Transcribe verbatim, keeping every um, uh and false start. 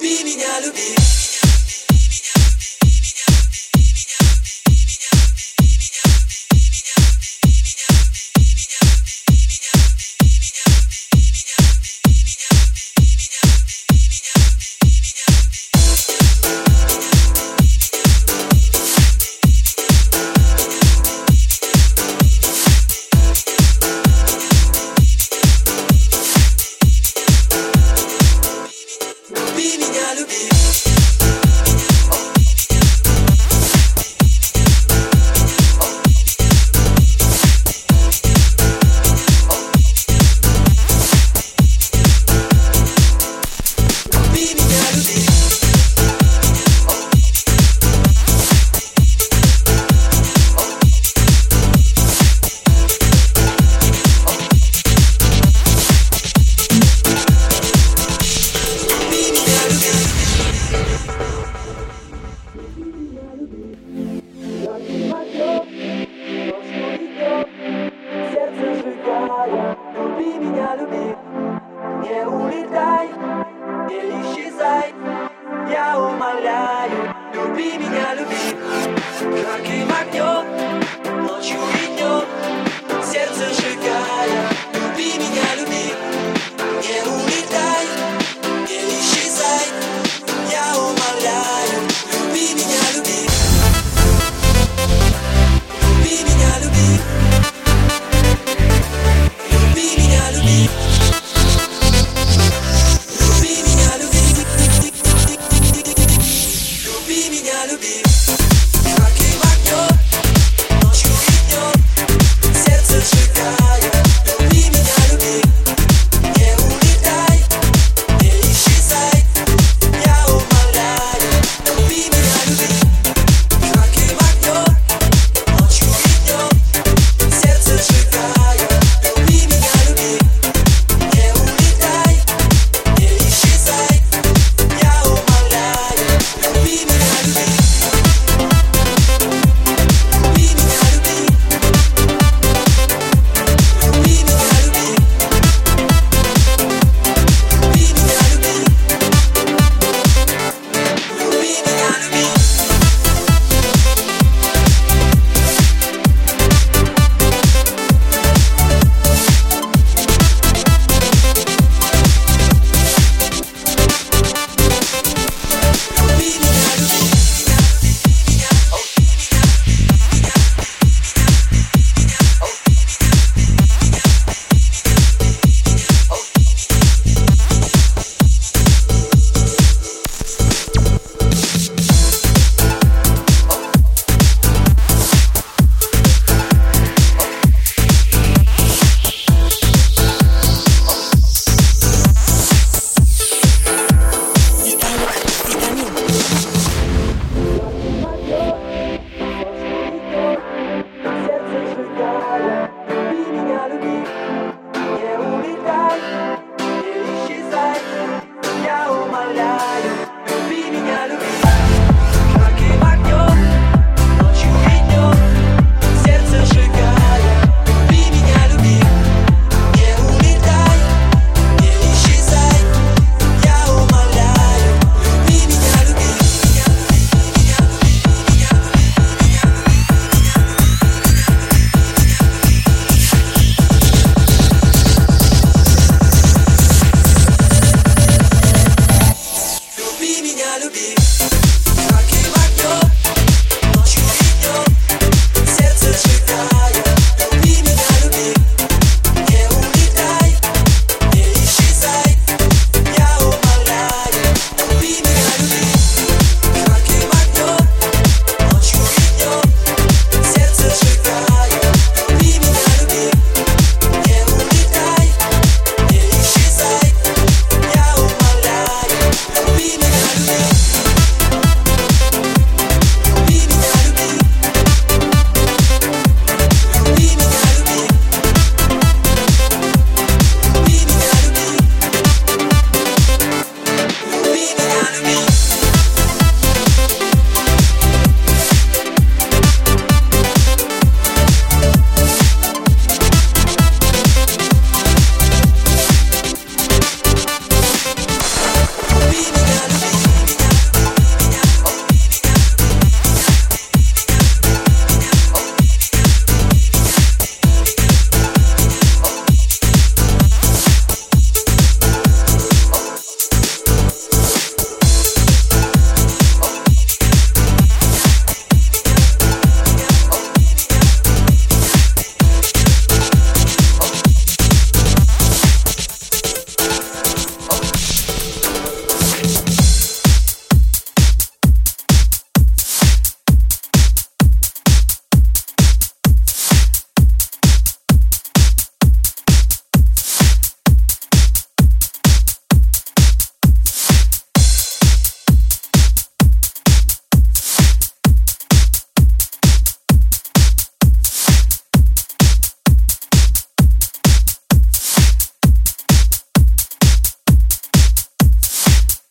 Люби меня, люби. Люби меня, люби. Люби меня, люби. Не улетай, не исчезай. Я умоляю, люби меня, люби. Жарким огнем, ночью и днем, сердце сжигая. Люби меня, люби. Не улетай, не исчезай. Я умоляю, люби меня, люби. Люби меня, люби. Люби меня, люби. Люби меня, люби. Люби меня, люби. Жарким огнем, ночью и днем, сердце сжигая. Люби меня, люби. Не улетай, не исчезай. Я умоляю, люби меня, люби. Жарким огнем, ночью и днем, сердце сжигая. Люби меня, люби. Не улетай, не исчезай. Я умоляю, люби меня, люби. Люби меня, люби. Люби меня, люби. Люби меня, люби. Люби меня, люби. Люби меня, люби. Сердце сжигая. Люби меня, люби. Не улетай, не исчезай. Я умоляю, люби меня, люби. Жарким огнем, ночью и днем, сердце сжигая. Люби меня, люби. Не улетай, не исчезай. Я умоляю, люби меня, люби. Люби меня, люби. Жарким огнем,